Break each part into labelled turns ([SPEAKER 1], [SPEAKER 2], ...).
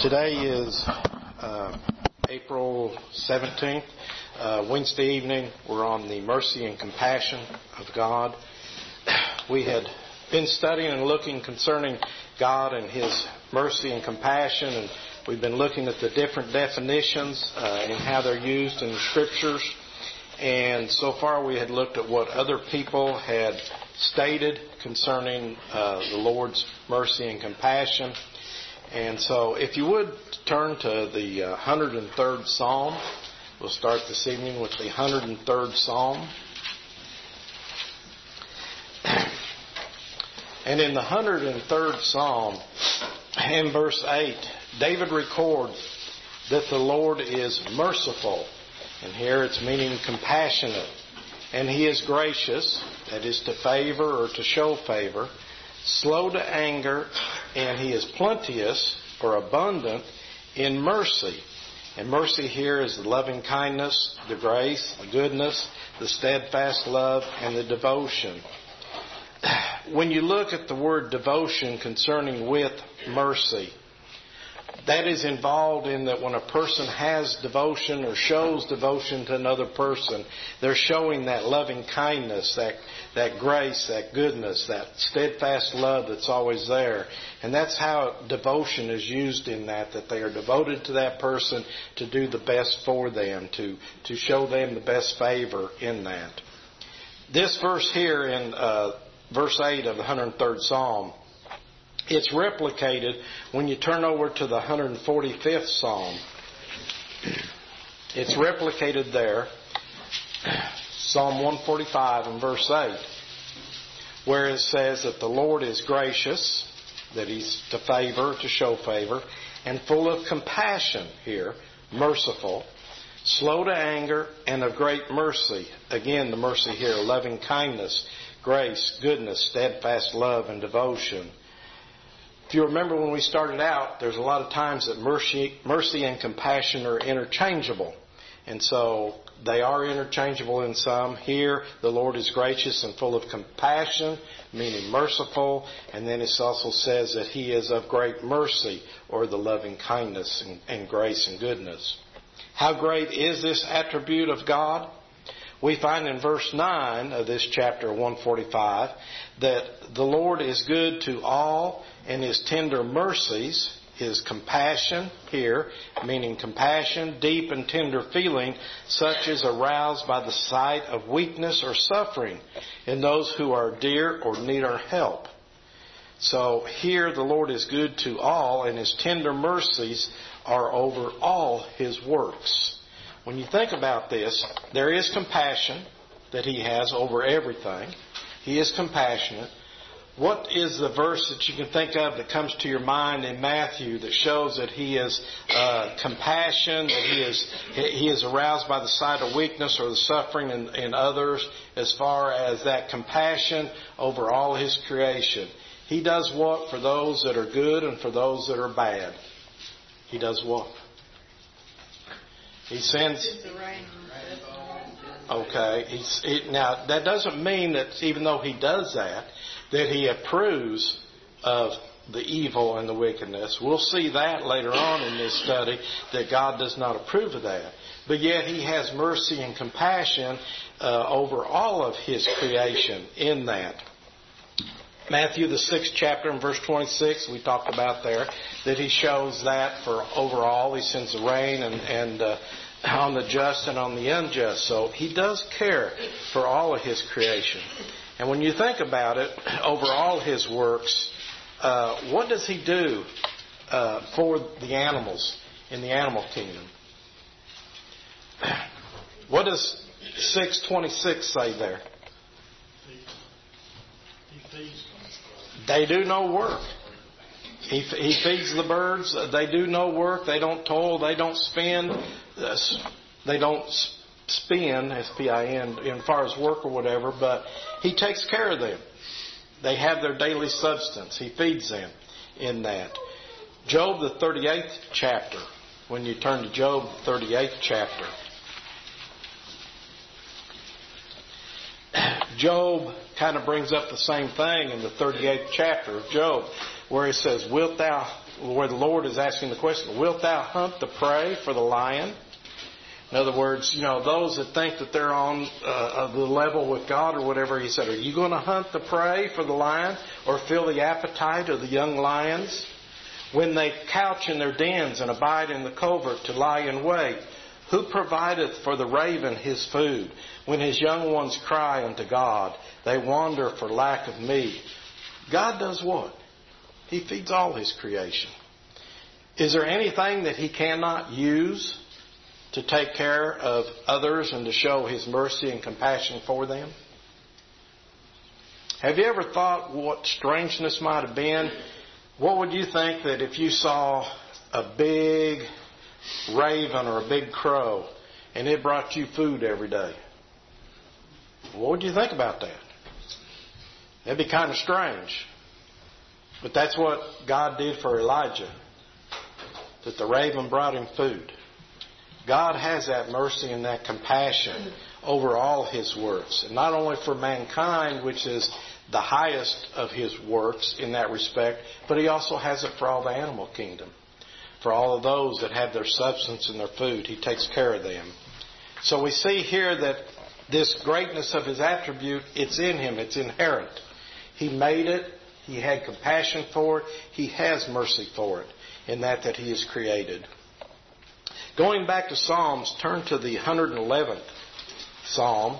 [SPEAKER 1] Today is April 17th, Wednesday evening. We're on the mercy and compassion of God. We had been studying and looking concerning God and His mercy and compassion, and we've been looking at the different definitions and how they're used in the Scriptures. And so far we had looked at what other people had stated concerning the Lord's mercy and compassion. And so if you would turn to the 103rd Psalm. We'll start this evening with the 103rd Psalm. And in the 103rd Psalm, in verse 8, David records that the Lord is merciful. And here it's meaning compassionate. And He is gracious, that is to favor or to show favor, slow to anger, and He is plenteous or abundant in mercy. And mercy here is the loving kindness, the grace, the goodness, the steadfast love, and the devotion. When you look at the word devotion concerning with mercy, that is involved in that when a person has devotion or shows devotion to another person, they're showing that loving kindness, that grace, that goodness, that steadfast love that's always there. And that's how devotion is used in that they are devoted to that person to do the best for them, to show them the best favor in that. This verse here in verse 8 of the 103rd Psalm, it's replicated when you turn over to the 145th Psalm. It's replicated there, Psalm 145 and verse 8, where it says that the Lord is gracious, that He's to favor, to show favor, and full of compassion here, merciful, slow to anger, and of great mercy. Again, the mercy here, loving kindness, grace, goodness, steadfast love, and devotion. If you remember when we started out, there's a lot of times that mercy and compassion are interchangeable. And so they are interchangeable in some. Here, the Lord is gracious and full of compassion, meaning merciful. And then it also says that He is of great mercy, or the loving kindness and grace and goodness. How great is this attribute of God? We find in verse 9 of this chapter 145 that the Lord is good to all, and His tender mercies, His compassion here, meaning compassion, deep and tender feeling, such as aroused by the sight of weakness or suffering in those who are dear or need our help. So here the Lord is good to all, and His tender mercies are over all His works. When you think about this, there is compassion that He has over everything. He is compassionate. What is the verse that you can think of that comes to your mind in Matthew that shows that He is compassion, that He is aroused by the sight of weakness or the suffering in others, as far as that compassion over all His creation? He does what for those that are good and for those that are bad? He does what? He sends. Okay. Now, that doesn't mean that even though He does that He approves of the evil and the wickedness. We'll see that later on in this study, that God does not approve of that. But yet He has mercy and compassion over all of His creation in that. Matthew, the 6th chapter and verse 26, we talked about there, that He shows that for overall. He sends the rain and on the just and on the unjust. So He does care for all of His creation. And when you think about it, over all His works, what does He do for the animals in the animal kingdom? What does 6:26 say there? They do no work. He feeds the birds. They do no work. They don't toil. They don't spin. They don't spin, S-P-I-N, as far as work or whatever, but He takes care of them. They have their daily substance. He feeds them in that. Job, the 38th chapter. When you turn to Job, the 38th chapter. Job kind of brings up the same thing in the 38th chapter of Job, where he says, Wilt thou where the Lord is asking the question, wilt thou hunt the prey for the lion? In other words, those that think that they're on the level with God or whatever, he said, are you going to hunt the prey for the lion or fill the appetite of the young lions? When they couch in their dens and abide in the covert to lie in wait, who provideth for the raven his food? When his young ones cry unto God, they wander for lack of meat. God does what? He feeds all His creation. Is there anything that He cannot use to take care of others and to show His mercy and compassion for them? Have you ever thought what strangeness might have been? What would you think that if you saw a big raven or a big crow and it brought you food every day? What would you think about that? That'd be kind of strange. But that's what God did for Elijah. That the raven brought him food. God has that mercy and that compassion over all His works. And not only for mankind, which is the highest of His works in that respect, but He also has it for all the animal kingdom. For all of those that have their substance and their food, He takes care of them. So we see here that this greatness of His attribute, it's in Him. It's inherent. He made it. He had compassion for it. He has mercy for it in that He has created. Going back to Psalms, turn to the 111th Psalm.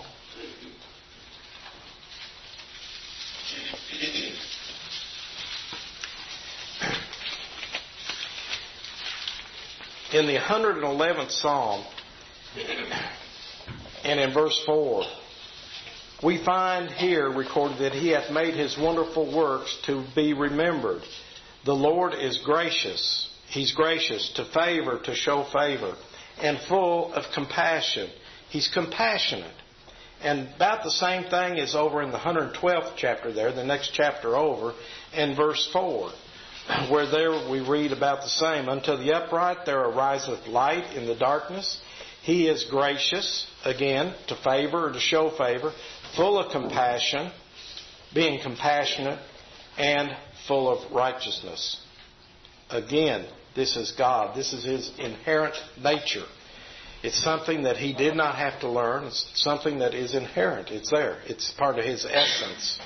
[SPEAKER 1] In the 111th Psalm, and in verse 4, we find here recorded that He hath made His wonderful works to be remembered. The Lord is gracious. He's gracious to favor, to show favor, and full of compassion. He's compassionate. And about the same thing is over in the 112th chapter there, the next chapter over, and verse 4, where there we read about the same. Unto the upright there ariseth light in the darkness. He is gracious, again, to favor or to show favor, full of compassion, being compassionate, and full of righteousness. Again, this is God. This is His inherent nature. It's something that He did not have to learn. It's something that is inherent. It's there. It's part of His essence.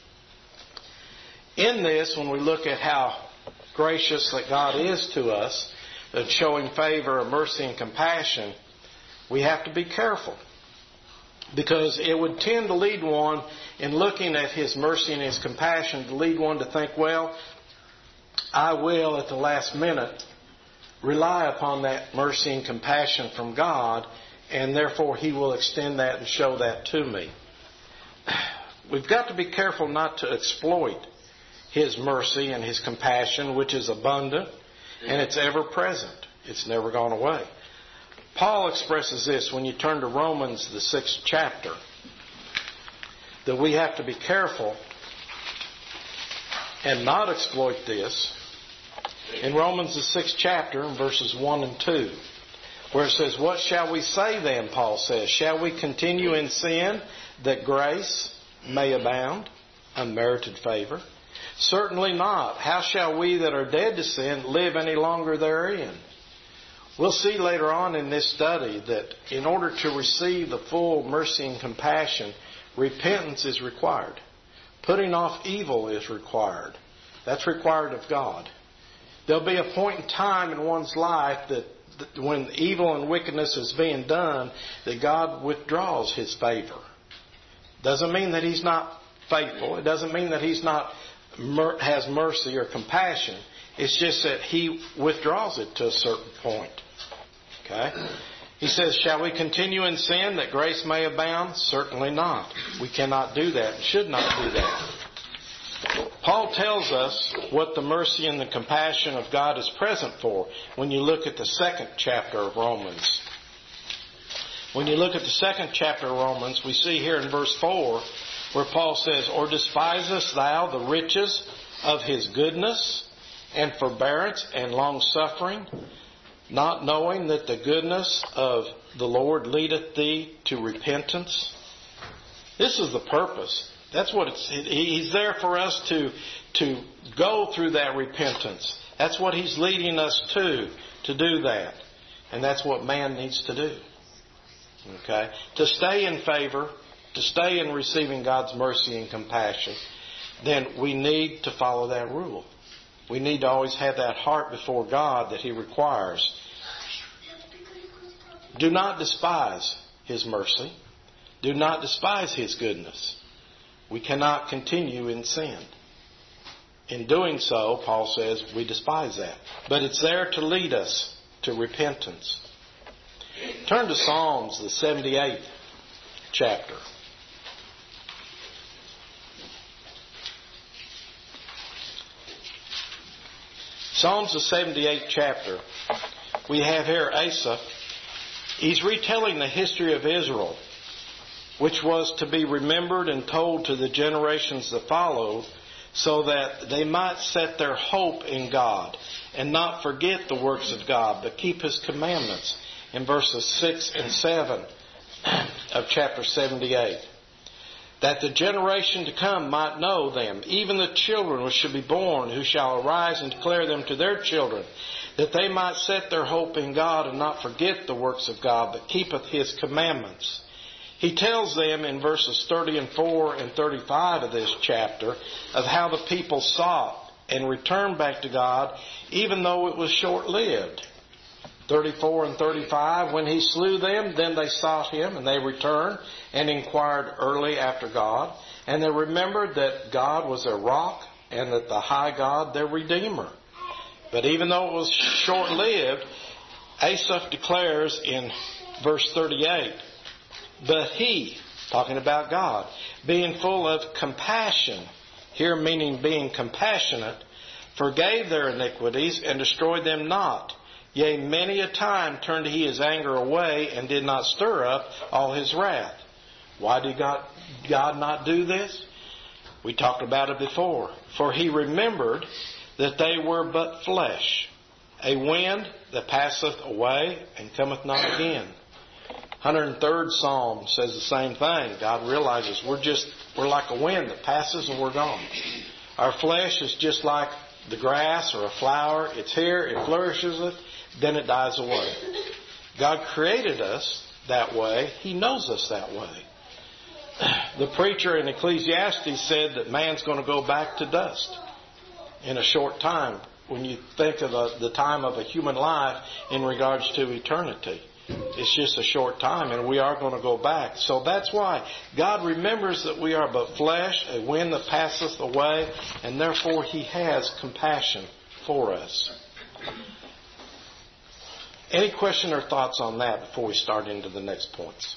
[SPEAKER 1] In this, when we look at how gracious that God is to us, that showing favor and mercy and compassion, we have to be careful. Because it would tend to lead one, in looking at His mercy and His compassion, to lead one to think, well, I will at the last minute rely upon that mercy and compassion from God, and therefore He will extend that and show that to me. We've got to be careful not to exploit His mercy and His compassion, which is abundant, and it's ever present. It's never gone away. Paul expresses this when you turn to Romans, the 6th chapter, that we have to be careful and not exploit this. In Romans, the 6th chapter, in verses 1 and 2, where it says, what shall we say then, Paul says? Shall we continue in sin that grace may abound? Unmerited favor? Certainly not. How shall we that are dead to sin live any longer therein? We'll see later on in this study that in order to receive the full mercy and compassion, repentance is required. Putting off evil is required. That's required of God. There'll be a point in time in one's life that when evil and wickedness is being done, that God withdraws His favor. Doesn't mean that He's not faithful. It doesn't mean that He's not has mercy or compassion. It's just that He withdraws it to a certain point. Okay? He says, shall we continue in sin that grace may abound? Certainly not. We cannot do that and should not do that. Paul tells us what the mercy and the compassion of God is present for when you look at the 2nd chapter of Romans. When you look at the 2nd chapter of Romans, we see here in verse 4 where Paul says, or despisest thou the riches of His goodness and forbearance and long-suffering, not knowing that the goodness of the Lord leadeth thee to repentance? This is the purpose. That's what He's there for us to go through that repentance, That's what He's leading us to do that. And that's what man needs to do. Okay? To stay in favor, to stay in receiving God's mercy and compassion, then we need to follow that rule. We need to always have that heart before God that He requires. Do not despise His mercy. Do not despise His goodness. We cannot continue in sin. In doing so, Paul says, we despise that. But it's there to lead us to repentance. Turn to Psalms, the 78th chapter. Psalms, the 78th chapter. We have here Asaph. He's retelling the history of Israel, which was to be remembered and told to the generations that followed, so that they might set their hope in God and not forget the works of God, but keep His commandments, in verses 6 and 7 of chapter 78. That the generation to come might know them, even the children which should be born, who shall arise and declare them to their children, that they might set their hope in God and not forget the works of God, but keepeth His commandments. He tells them in verses 34 and 35 of this chapter of how the people sought and returned back to God, even though it was short-lived. 34 and 35, when He slew them, then they sought Him, and they returned and inquired early after God. And they remembered that God was their rock, and that the high God their Redeemer. But even though it was short-lived, Asaph declares in verse 38, but He, talking about God, being full of compassion, here meaning being compassionate, forgave their iniquities and destroyed them not. Yea, many a time turned He His anger away and did not stir up all His wrath. Why did God not do this? We talked about it before. For He remembered that they were but flesh, a wind that passeth away and cometh not again. 103rd Psalm says the same thing. God realizes we're like a wind that passes and we're gone. Our flesh is just like the grass or a flower. It's here, it flourishes it, then it dies away. God created us that way. He knows us that way. The preacher in Ecclesiastes said that man's going to go back to dust in a short time when you think of the time of a human life in regards to eternity. It's just a short time, and we are going to go back. So that's why God remembers that we are but flesh, a wind that passeth away, and therefore He has compassion for us. Any question or thoughts on that before we start into the next points?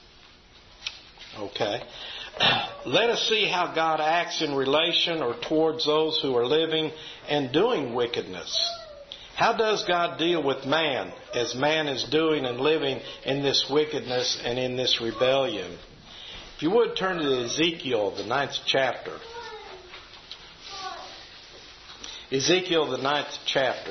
[SPEAKER 1] Okay. Let us see how God acts in relation or towards those who are living and doing wickedness. How does God deal with man as man is doing and living in this wickedness and in this rebellion? If you would turn to Ezekiel, the 9th chapter. Ezekiel, the 9th chapter.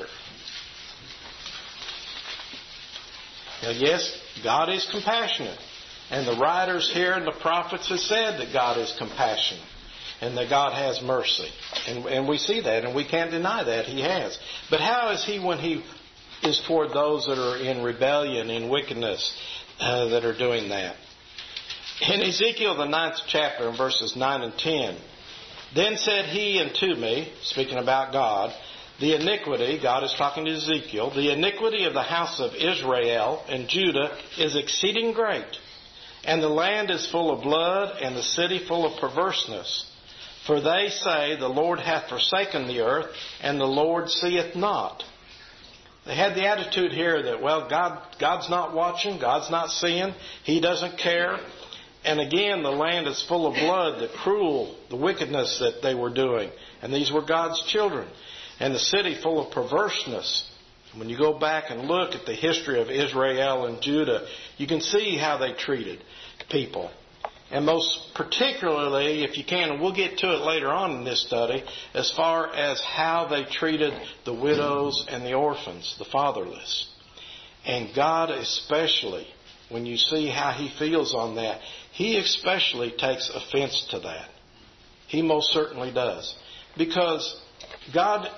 [SPEAKER 1] Now, yes, God is compassionate. And the writers here and the prophets have said that God is compassionate. And that God has mercy. And we see that, and we can't deny that He has. But how is He when He is toward those that are in rebellion, in wickedness, that are doing that? In Ezekiel, the 9th chapter, in verses 9 and 10, then said He unto me, speaking about God, the iniquity, God is talking to Ezekiel, the iniquity of the house of Israel and Judah is exceeding great. And the land is full of blood, and the city full of perverseness. For they say, the Lord hath forsaken the earth, and the Lord seeth not. They had the attitude here that, well, God's not watching, God's not seeing, He doesn't care. And again, the land is full of blood, the wickedness that they were doing. And these were God's children. And the city full of perverseness. When you go back and look at the history of Israel and Judah, you can see how they treated people. And most particularly, if you can, and we'll get to it later on in this study, as far as how they treated the widows and the orphans, the fatherless. And God especially, when you see how He feels on that, He especially takes offense to that. He most certainly does. Because God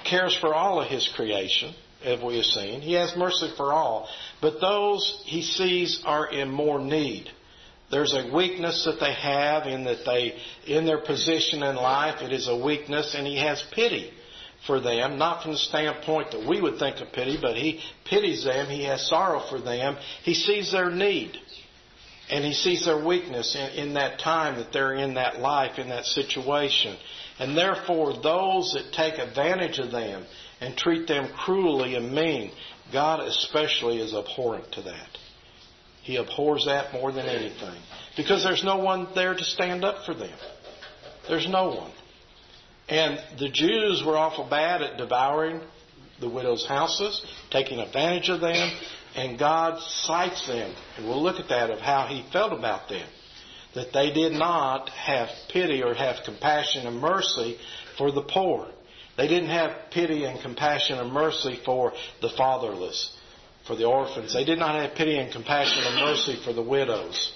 [SPEAKER 1] cares for all of His creation, as we have seen. He has mercy for all. But those He sees are in more need. There's a weakness that they have in their position in life. It is a weakness, and He has pity for them, not from the standpoint that we would think of pity, but He pities them. He has sorrow for them. He sees their need, and He sees their weakness in that time that they're in that life, in that situation. And therefore, those that take advantage of them and treat them cruelly and mean, God especially is abhorrent to that. He abhors that more than anything. Because there's no one there to stand up for them. There's no one. And the Jews were awful bad at devouring the widows' houses, taking advantage of them, and God cites them. And we'll look at that, of how He felt about them. That they did not have pity or have compassion and mercy for the poor. They didn't have pity and compassion and mercy for the fatherless, for the orphans. They did not have pity and compassion and mercy for the widows.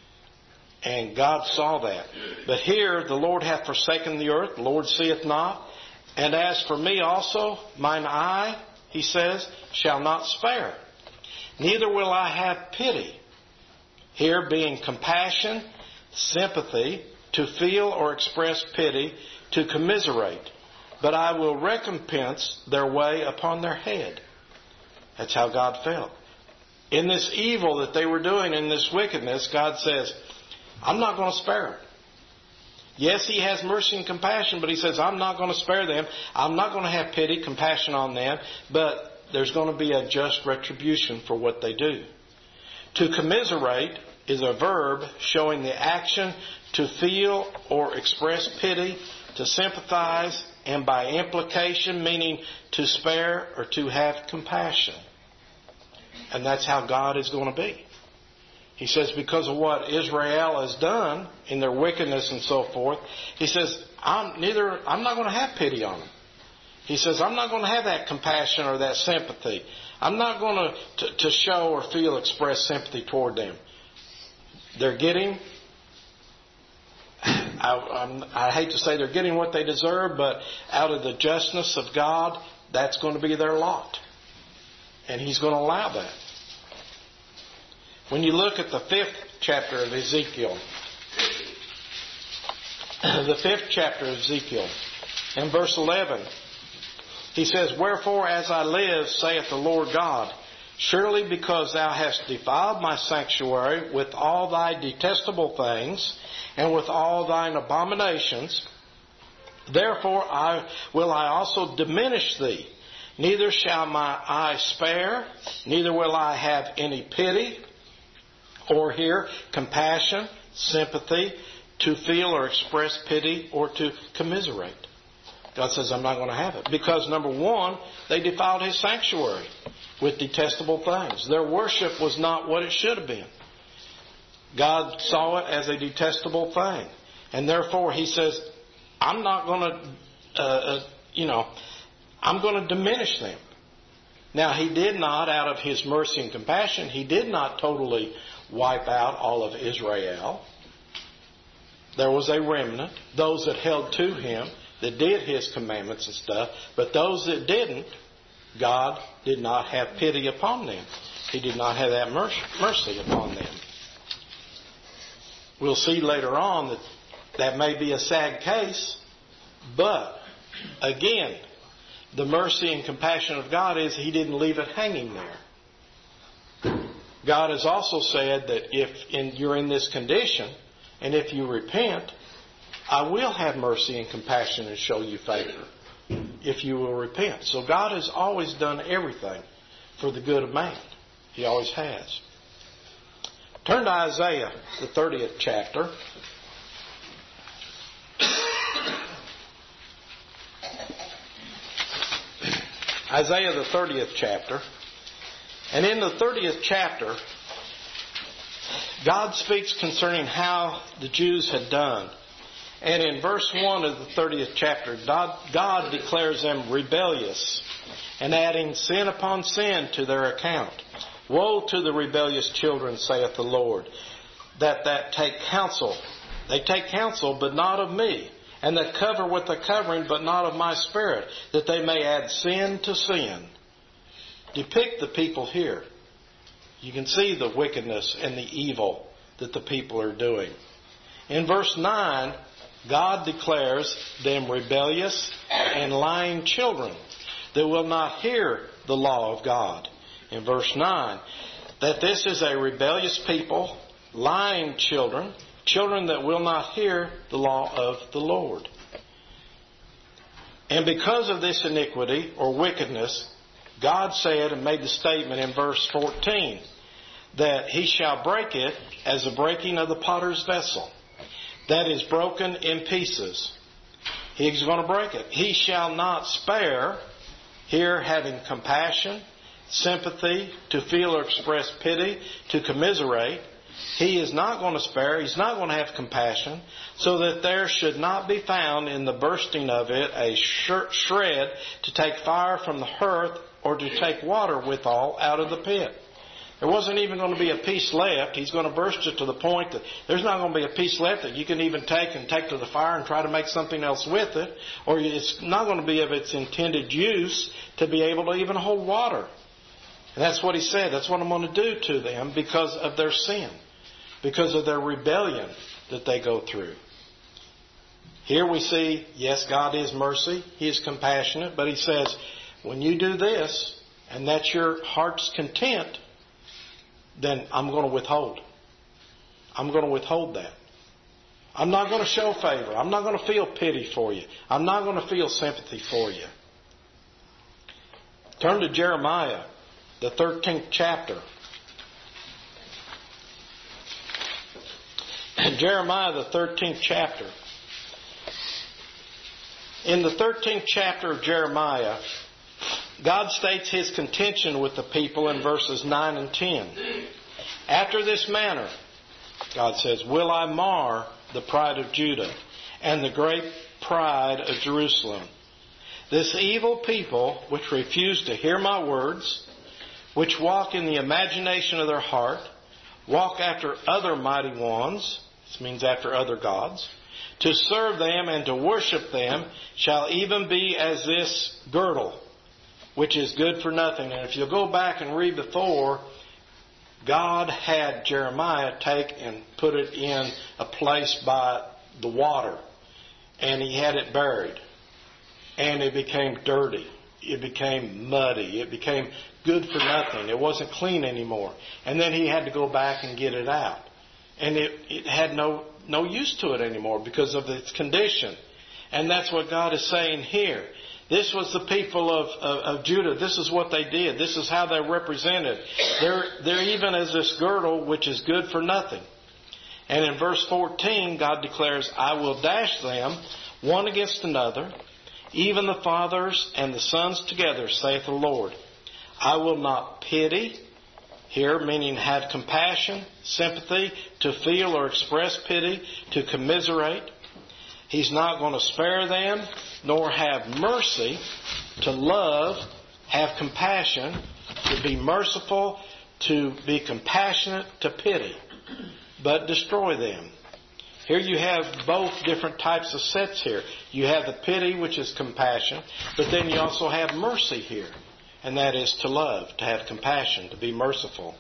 [SPEAKER 1] And God saw that. But here, the Lord hath forsaken the earth, the Lord seeth not. And as for me also, mine eye, He says, shall not spare. Neither will I have pity. Here being compassion, sympathy, to feel or express pity, to commiserate. But I will recompense their way upon their head. That's how God felt. In this evil that they were doing, in this wickedness, God says, I'm not going to spare them. Yes, He has mercy and compassion, but He says, I'm not going to spare them. I'm not going to have pity, compassion on them, but there's going to be a just retribution for what they do. To commiserate is a verb showing the action to feel or express pity, to sympathize, and by implication meaning to spare or to have compassion. And that's how God is going to be. He says because of what Israel has done in their wickedness and so forth, He says, I'm not going to have pity on them. He says, I'm not going to have that compassion or that sympathy. I'm not going to show or feel, express sympathy toward them. They're getting, I hate to say they're getting what they deserve, but out of the justness of God, that's going to be their lot. And He's going to allow that. When you look at the 5th chapter of Ezekiel, in verse 11, He says, Wherefore as I live, saith the Lord God, surely because thou hast defiled my sanctuary with all thy detestable things, and with all thine abominations, therefore will I also diminish thee. Neither shall my eye spare, neither will I have any pity, or here compassion, sympathy, to feel or express pity, or to commiserate. God says, I'm not going to have it. Because, number one, they defiled His sanctuary with detestable things. Their worship was not what it should have been. God saw it as a detestable thing. And therefore, He says, I'm not going to, I'm going to diminish them. Now, He did not, out of His mercy and compassion, He did not totally wipe out all of Israel. There was a remnant, those that held to Him, that did His commandments and stuff. But those that didn't, God did not have pity upon them. He did not have that mercy upon them. We'll see later on that that may be a sad case, but again, the mercy and compassion of God is He didn't leave it hanging there. God has also said that if you're in this condition, and if you repent, I will have mercy and compassion and show you favor if you will repent. So God has always done everything for the good of man. He always has. Turn to Isaiah, the 30th chapter. Isaiah, the 30th chapter. And in the 30th chapter, God speaks concerning how the Jews had done. And in verse 1 of the 30th chapter, God declares them rebellious and adding sin upon sin to their account. Woe to the rebellious children, saith the Lord, that take counsel. They take counsel, but not of me, and that cover with a covering, but not of my Spirit, that they may add sin to sin. Depict the people here. You can see the wickedness and the evil that the people are doing. In verse 9, God declares them rebellious and lying children that will not hear the law of God. In verse 9, that this is a rebellious people, lying children, children that will not hear the law of the Lord. And because of this iniquity or wickedness, God said and made the statement in verse 14 that He shall break it as the breaking of the potter's vessel, that is broken in pieces. He's going to break it. He shall not spare, here having compassion, sympathy, to feel or express pity, to commiserate. He is not going to spare. He's not going to have compassion, so that there should not be found in the bursting of it a shred to take fire from the hearth or to take water withal out of the pit. There wasn't even going to be a piece left. He's going to burst it to the point that there's not going to be a piece left that you can even take to the fire and try to make something else with it. Or it's not going to be of its intended use to be able to even hold water. And that's what He said. That's what I'm going to do to them because of their sin, because of their rebellion that they go through. Here we see, yes, God is mercy. He is compassionate. But He says, when you do this, and that's your heart's content, then I'm going to withhold. I'm going to withhold that. I'm not going to show favor. I'm not going to feel pity for you. I'm not going to feel sympathy for you. Turn to Jeremiah, the 13th chapter. Jeremiah, the 13th chapter. In the 13th chapter of Jeremiah, God states His contention with the people in verses 9 and 10. After this manner, God says, will I mar the pride of Judah and the great pride of Jerusalem? This evil people, which refuse to hear my words, which walk in the imagination of their heart, walk after other mighty ones, this means after other gods, to serve them and to worship them, shall even be as this girdle, which is good for nothing. And if you'll go back and read before, God had Jeremiah take and put it in a place by the water. And He had it buried. And it became dirty. It became muddy. It became good for nothing. It wasn't clean anymore. And then He had to go back and get it out. And it had no use to it anymore because of its condition. And that's what God is saying here. This was the people of Judah. This is what they did. This is how they represented. They're even as this girdle, which is good for nothing. And in verse 14, God declares, I will dash them one against another, even the fathers and the sons together, saith the Lord. I will not pity, here meaning have compassion, sympathy, to feel or express pity, to commiserate. He's not going to spare them, nor have mercy, to love, have compassion, to be merciful, to be compassionate, to pity, but destroy them. Here you have both different types of sets here. You have the pity, which is compassion, but then you also have mercy here, and that is to love, to have compassion, to be merciful.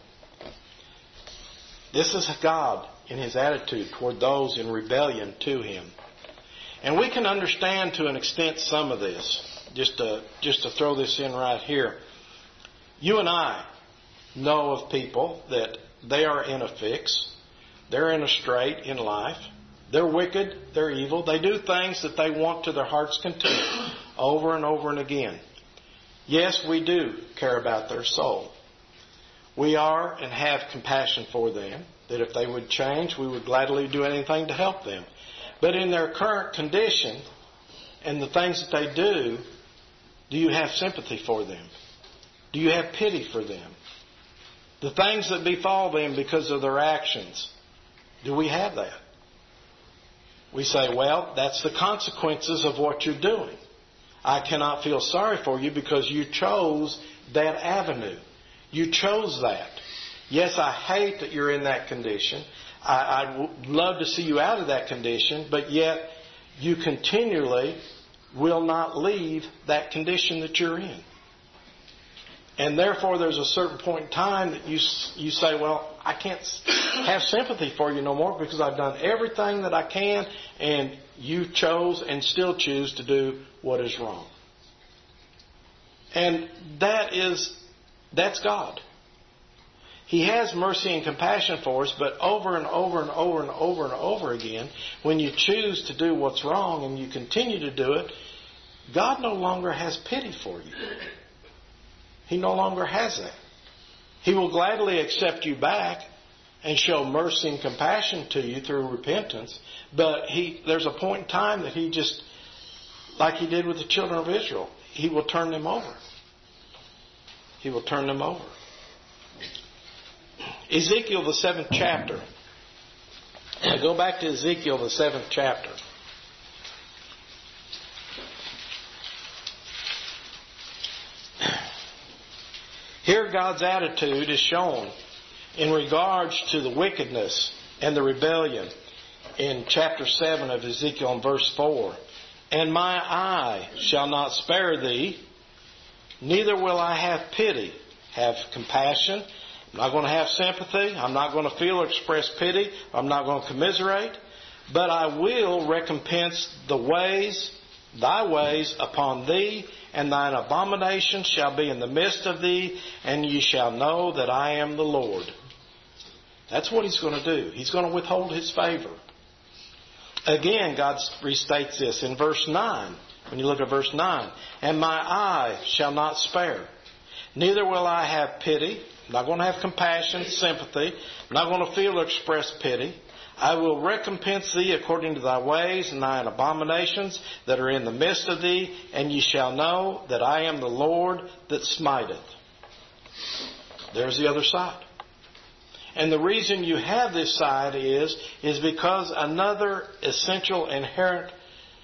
[SPEAKER 1] This is God in His attitude toward those in rebellion to Him. And we can understand to an extent some of this. Just to throw this in right here. You and I know of people that they are in a fix. They're in a strait in life. They're wicked. They're evil. They do things that they want to their heart's content over and over and again. Yes, we do care about their soul. We are and have compassion for them. That if they would change, we would gladly do anything to help them. But in their current condition and the things that they do you have sympathy for them? Do you have pity for them? The things that befall them because of their actions, do we have that? We say, well, that's the consequences of what you're doing. I cannot feel sorry for you because you chose that avenue. You chose that. Yes, I hate that you're in that condition. I'd love to see you out of that condition, but yet you continually will not leave that condition that you're in. And therefore, there's a certain point in time that you say, well, I can't have sympathy for you no more because I've done everything that I can, and you chose and still choose to do what is wrong. And that's God. He has mercy and compassion for us, but over and over and over and over and over again, when you choose to do what's wrong and you continue to do it, God no longer has pity for you. He no longer has that. He will gladly accept you back and show mercy and compassion to you through repentance, but there's a point in time that He just, like He did with the children of Israel, He will turn them over. He will turn them over. Ezekiel, the 7th chapter. Now go back to Ezekiel, the 7th chapter. Here God's attitude is shown in regards to the wickedness and the rebellion in chapter 7 of Ezekiel and verse 4. And my eye shall not spare thee, neither will I have pity, have compassion. I'm not going to have sympathy. I'm not going to feel or express pity. I'm not going to commiserate. But I will recompense thy ways upon thee, and thine abominations shall be in the midst of thee, and ye shall know that I am the Lord. That's what He's going to do. He's going to withhold His favor. Again, God restates this in verse 9. When you look at verse 9. And my eye shall not spare, neither will I have pity. I'm not going to have compassion, sympathy. I'm not going to feel or express pity. I will recompense thee according to thy ways and thine abominations that are in the midst of thee, and ye shall know that I am the Lord that smiteth. There's the other side. And the reason you have this side is because another essential inherent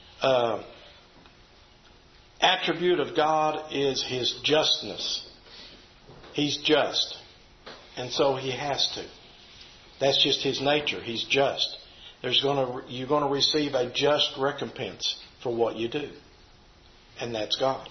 [SPEAKER 1] attribute of God is His justness. He's just. And so He has to. That's just His nature. He's just. You're going to receive a just recompense for what you do. And that's God.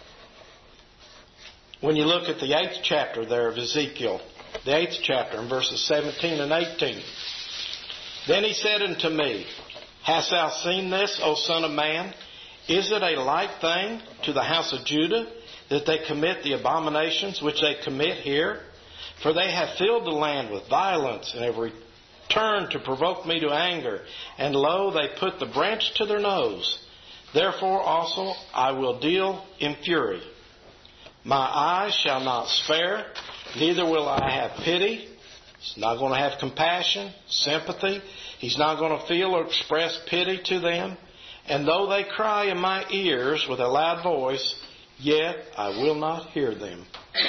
[SPEAKER 1] When you look at the 8th chapter there of Ezekiel, the 8th chapter in verses 17 and 18. Then He said unto me, Hast thou seen this, O son of man? Is it a light thing to the house of Judah that they commit the abominations which they commit here? For they have filled the land with violence, and have returned to provoke me to anger. And lo, they put the branch to their nose. Therefore also I will deal in fury. My eye shall not spare, neither will I have pity. He's not going to have compassion, sympathy. He's not going to feel or express pity to them. And though they cry in my ears with a loud voice, yet I will not hear them.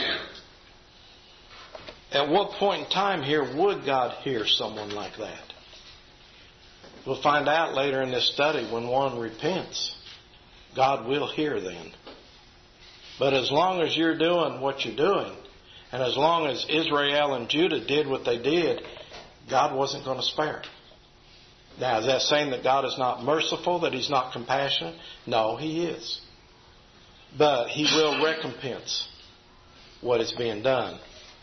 [SPEAKER 1] At what point in time here would God hear someone like that? We'll find out later in this study when one repents. God will hear then. But as long as you're doing what you're doing, and as long as Israel and Judah did what they did, God wasn't going to spare. Now, is that saying that God is not merciful, that He's not compassionate? No, He is. But He will recompense what is being done.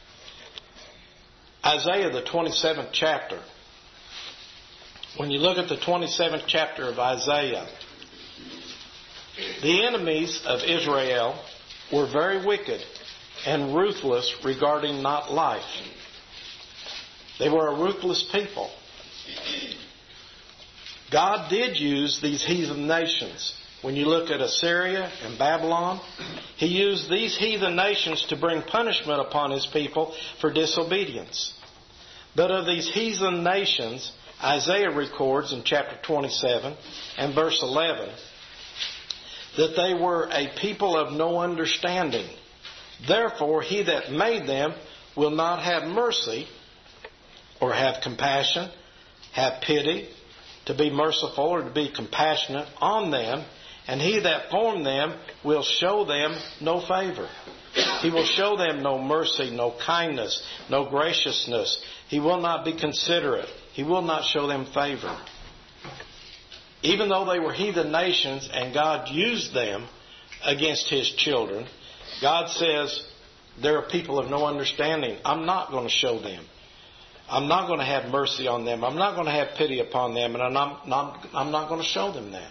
[SPEAKER 1] Isaiah, the 27th chapter. When you look at the 27th chapter of Isaiah, the enemies of Israel were very wicked and ruthless regarding not life. They were a ruthless people. God did use these heathen nations. When you look at Assyria and Babylon, He used these heathen nations to bring punishment upon His people for disobedience. But of these heathen nations, Isaiah records in chapter 27 and verse 11 that they were a people of no understanding. Therefore, He that made them will not have mercy or have compassion, have pity, to be merciful or to be compassionate on them. And He that formed them will show them no favor. He will show them no mercy, no kindness, no graciousness. He will not be considerate. He will not show them favor. Even though they were heathen nations and God used them against His children, God says, there are people of no understanding. I'm not going to show them. I'm not going to have mercy on them. I'm not going to have pity upon them. And I'm not going to show them that.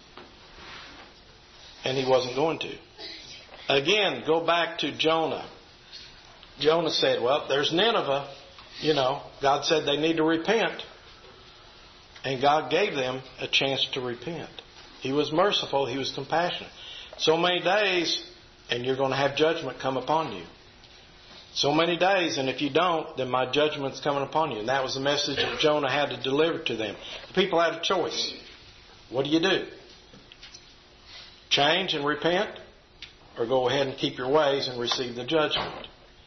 [SPEAKER 1] And He wasn't going to. Again, go back to Jonah. Jonah said, well, there's Nineveh. God said they need to repent. And God gave them a chance to repent. He was merciful. He was compassionate. So many days, and you're going to have judgment come upon you. So many days, and if you don't, then my judgment's coming upon you. And that was the message that Jonah had to deliver to them. The people had a choice. What do? Change and repent, or go ahead and keep your ways and receive the judgment.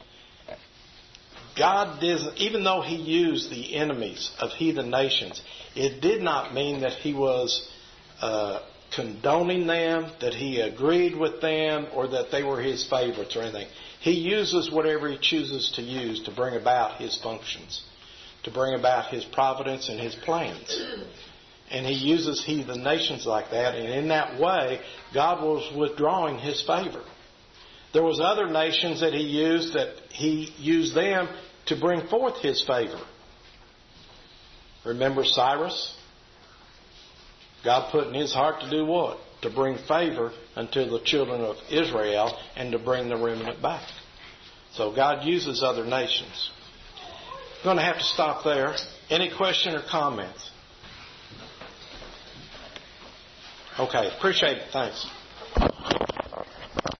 [SPEAKER 1] God didn't, even though He used the enemies of heathen nations, it did not mean that He was condoning them, that He agreed with them, or that they were His favorites or anything. He uses whatever He chooses to use to bring about His functions, to bring about His providence and His plans. And He uses heathen nations like that, and in that way, God was withdrawing His favor. There was other nations that He used them to bring forth His favor. Remember Cyrus? God put in his heart to do what? To bring favor unto the children of Israel and to bring the remnant back. So God uses other nations. I'm going to have to stop there. Any question or comments? Okay, appreciate it. Thanks.